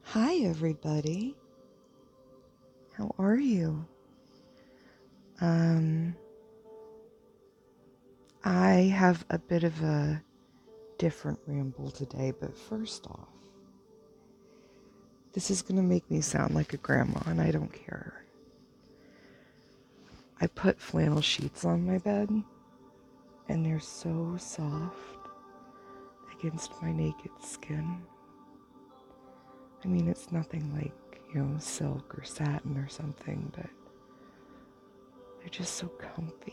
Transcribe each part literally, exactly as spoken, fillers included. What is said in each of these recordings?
Hi, everybody. How are you? Um, I have a bit of a different ramble today, but first off, this is going to make me sound like a grandma, and I don't care. I put flannel sheets on my bed, and they're so soft against my naked skin. I mean, it's nothing like, you know, silk or satin or something, but they're just so comfy.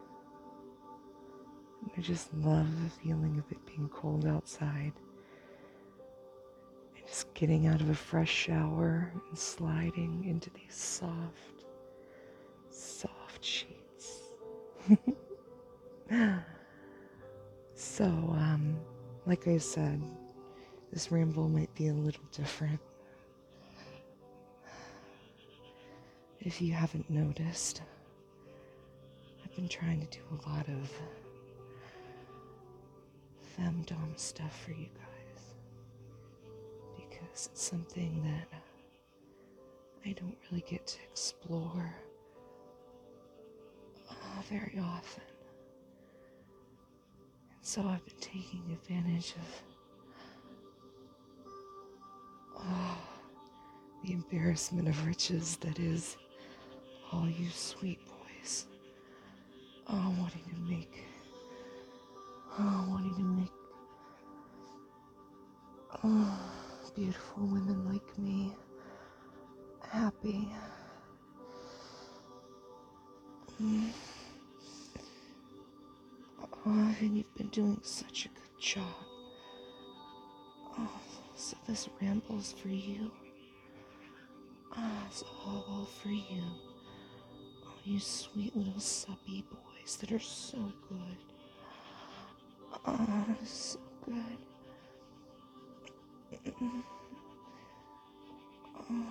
And I just love the feeling of it being cold outside. And just getting out of a fresh shower and sliding into these soft, soft sheets. So, um, like I said, this ramble might be a little different. If you haven't noticed, I've been trying to do a lot of femdom stuff for you guys. Because it's something that I don't really get to explore uh, very often. And so I've been taking advantage of oh, the embarrassment of riches that is all you sweet boys. Oh, wanting to make, oh, wanting to make, oh, beautiful women like me happy. Mm. Oh, and you've been doing such a good job. Oh, so this ramble's for you. Ah, it's all for you. Oh, you sweet little subby boys that are so good. Oh, so good. Oh,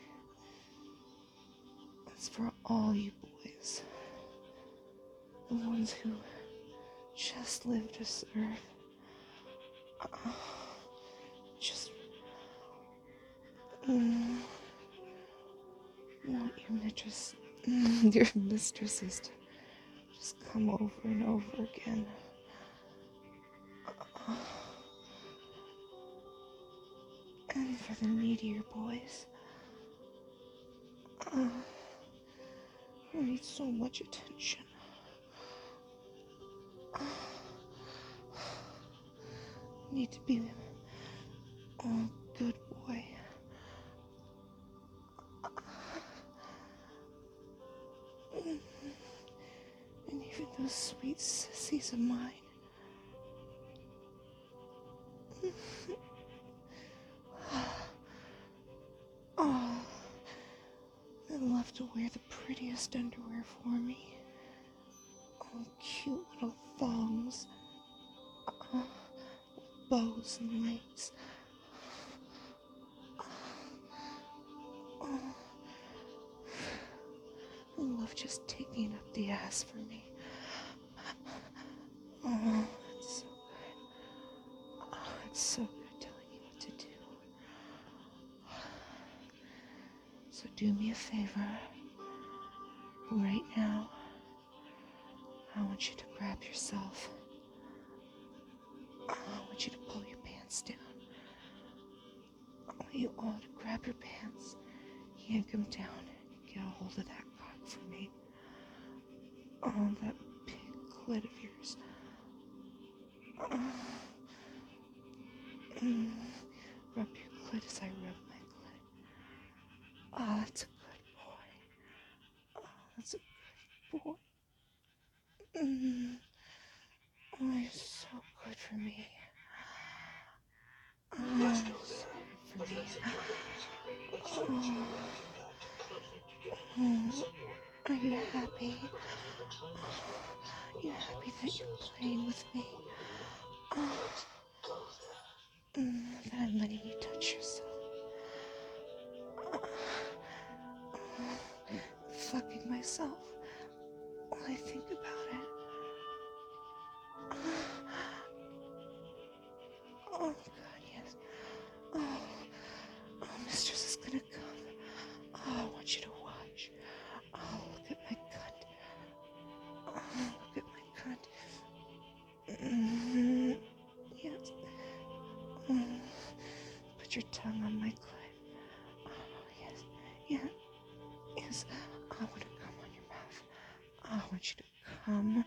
it's for all you boys. The ones who just live to serve. Oh, just mm, want your mistress, mm, your mistresses to just come over and over again. Oh, and for the needier boys. Oh, who need so much attention. Oh, need to be a good boy. And even those sweet sissies of mine. Oh, they love to wear the prettiest underwear for me. Oh, cute little thongs. Oh, bows and lace. Oh, I love just taking up the ass for me. Oh, it's so good. Oh, it's so good telling you what to do. So do me a favor. Right now, I want you to grab yourself. I want you to pull your pants down. I want you all to grab your pants, yank them down, get a hold of that cock for me. Oh, that big clit of yours. Uh, mm, rub your clit as I rub my clit. Oh, that's a good boy. Oh, that's a good boy. Mm, oh, you're so good for me. Oh, you're so good for me. Oh, oh, are you happy? Are you happy that you're playing with me? Oh, mm, that I'm letting you touch yourself. Oh, fucking myself while I think about it. Oh, God, yes. Oh, oh, Put your tongue on my clit. Oh, yes. Yeah. Yes. I want to come on your mouth. I want you to come.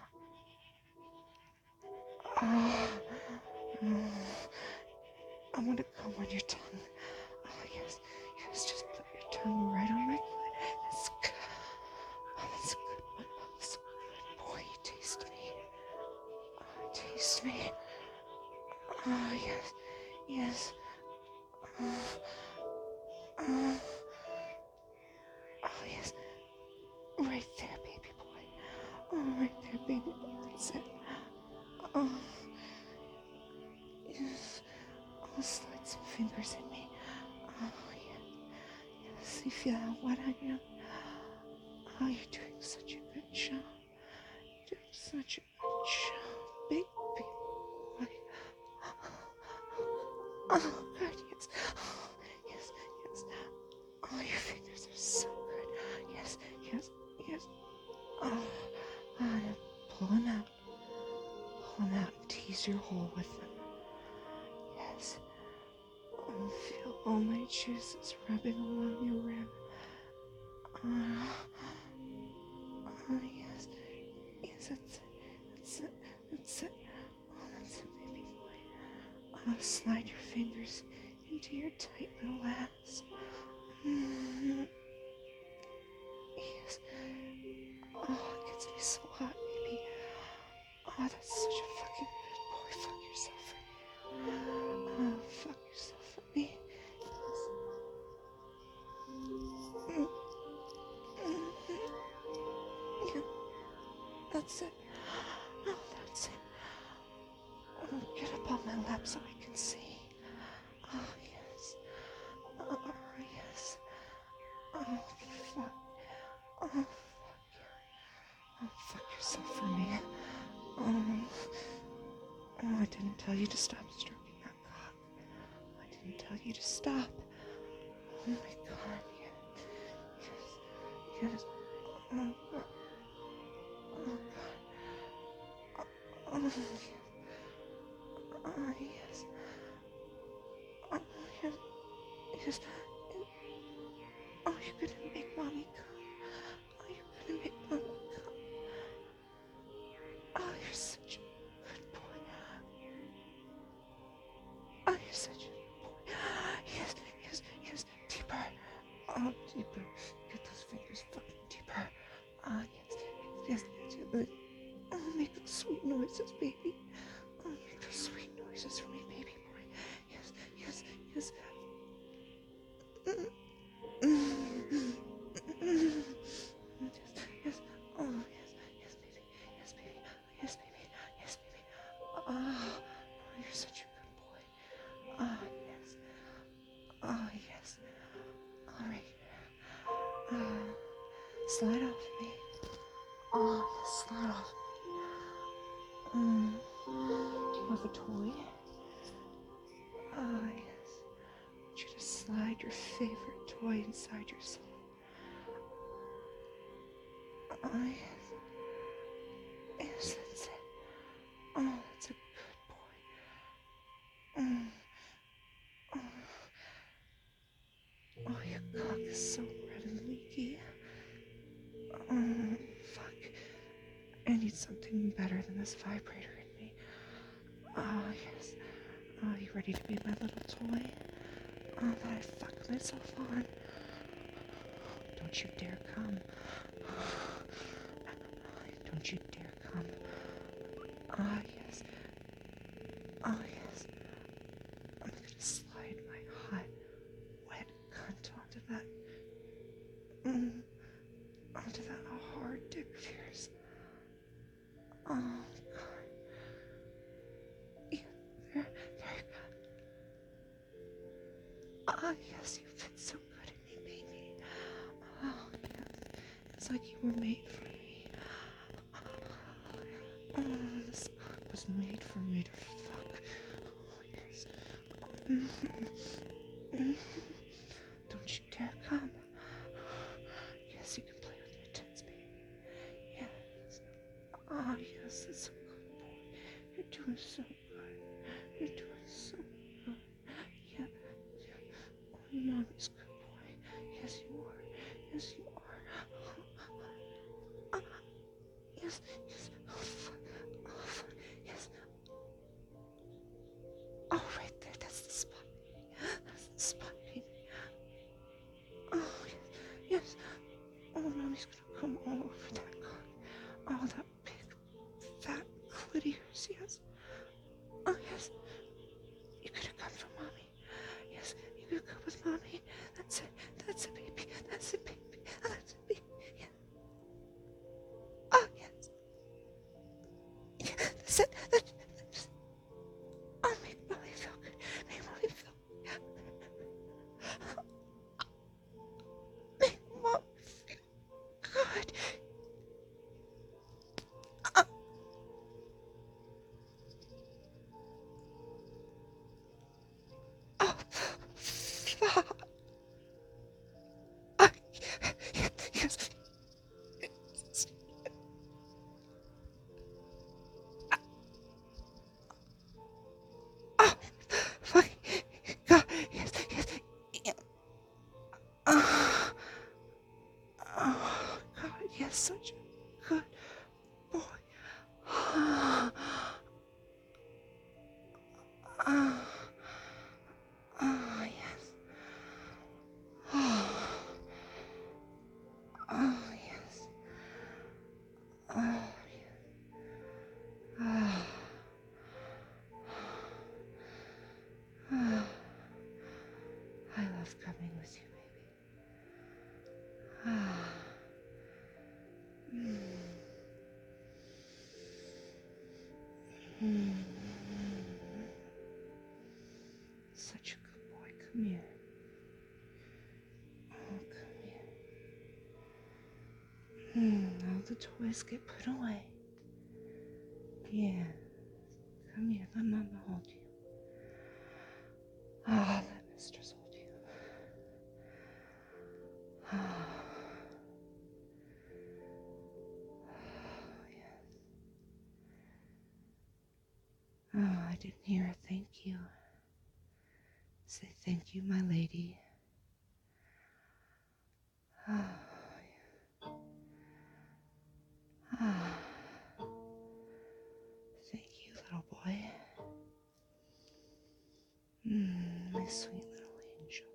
Oh. Oh. I want to come on your tongue. Oh, yes. Yes, just put your tongue right on my clit. That's good. Oh, that's good. That's a good boy. Taste me. Oh, taste me. Oh, yes. Yes. Oh. Oh. Oh, yes. Right there, baby boy. Oh, right there, baby boy. That's it. Oh. Yes. Oh, slide some fingers in me. Oh, yeah. Yes, you feel how wet I am? Oh, you're doing such a good job. You're doing such a good job, baby boy. Oh, God, yes. Oh, yes, yes. Oh, your fingers are so good. Yes, yes, yes. Oh, oh, pull them out. Pull them out and tease your hole with them. Yes. Oh, feel all my juices rubbing along your rim. Oh, oh yes. Yes, that's it. That's it. That's it. Oh, that's it, baby boy. Oh, slide your fingers into your tight little ass. Mm. Yes. Oh, it gets me so hot, baby. Oh, that's such a fucking good boy. Fuck yourself for me. Oh, fuck yourself for me. Yes. Mm. Mm. Yeah. That's it. Oh, that's it. Oh, get up on my lap so I can see. Oh, yes. Oh, yes. Oh, fuck. Oh, fuck. Oh, fuck yourself for me. Oh. Oh, I didn't tell you to stop stroking that cock. I didn't tell you to stop. Oh, my God. Yes. Yes. Yes. Oh, God. Oh, God. Oh, yes. Oh, yes. Oh, yes. Yes. Oh, you're gonna make mommy come. Oh, you're gonna make mommy come. Oh, you're such a good boy. Oh, you're such a good boy. Yes, yes, yes. Deeper. Oh, deeper. Get those fingers fucking deeper. Ah, yes, yes, yes, yes. Oh, make those sweet noises, baby. Oh, make those sweet noises for me, baby boy. Yes, yes, yes. Mm, mm, mm. Yes, yes. Oh, yes, yes, baby. Yes, baby. Yes, baby. Yes, baby. Oh, oh, you're such a good boy. Oh, yes. Oh, yes. All right. Uh, slide off me. Oh, yes, slide off me. Mm. Do you have a toy? Ah, yes. I want you to slide your favorite toy inside your soul. Ah, yes. Yes, that's it. Oh, that's a good boy. Mm. Oh. Oh, your cock is so red and leaky. Oh, fuck. I need something better than this vibrator in me. Oh, yes. Oh, you ready to be my little toy? Oh, that I fuck myself on. Don't you dare come. Don't you dare come. Ah, yes. Ah, yes. I'm gonna slide my hot, wet cunt onto that. Mm, onto that hard dick of yours. Oh, God. Yeah, there, there. Ah, yes, you fit so good in me, baby. Oh, yes. It's like you were made for me. Oh, this cock was made for me to fuck. Oh, yes. Mm-hmm. Don't you dare come. Yes, you can play with your tits, baby. Yes. Ah, yes, it's a good boy. You're doing so good. You're doing so good. Yeah, mommy's good boy. Yes, you are. Yes, you are. Ah, yes, yes. Oh, fuck. Oh, fuck. Yes. Oh, right there. That's the spot. That's the spot, baby. Oh, yes. Yes. Oh, mommy's gonna come all over that cock. Oh, that big, fat clit of yours. Yes. Oh, yes. You could have come for mommy. Yes, you could come with mommy. That's it. That's it, baby. That's it, baby. That's it, baby. Yes. Oh, yes. Yeah, that's it. That's, that's, oh, make mommy feel good. Make mommy feel Make mommy feel good. Oh, oh, fuck. Oh, yes. Yes. Oh, fuck. God, yes, yes. Yeah. Oh, oh, God, yes, such a good boy. Oh, oh, oh, yes. Oh, oh, yes. Oh, oh, oh. I love coming with you, baby. Ah. Mm. Mm. Such a good boy. Come here. Oh, come here. Hmm. All the toys get put away. Yeah. Come here. Let Mama hold you. Ah, let Mistress hold you. Ah. Oh, yes. Oh, I didn't hear a thank you. Say thank you, my lady. Oh, yeah. Ah. Thank you, little boy. Mm, my sweet little angel.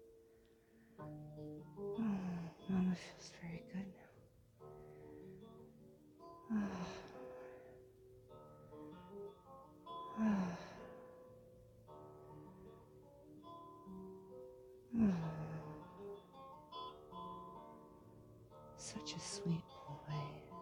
Oh, Mama feels very good now. Oh. Oh. Oh. Such a sweet boy.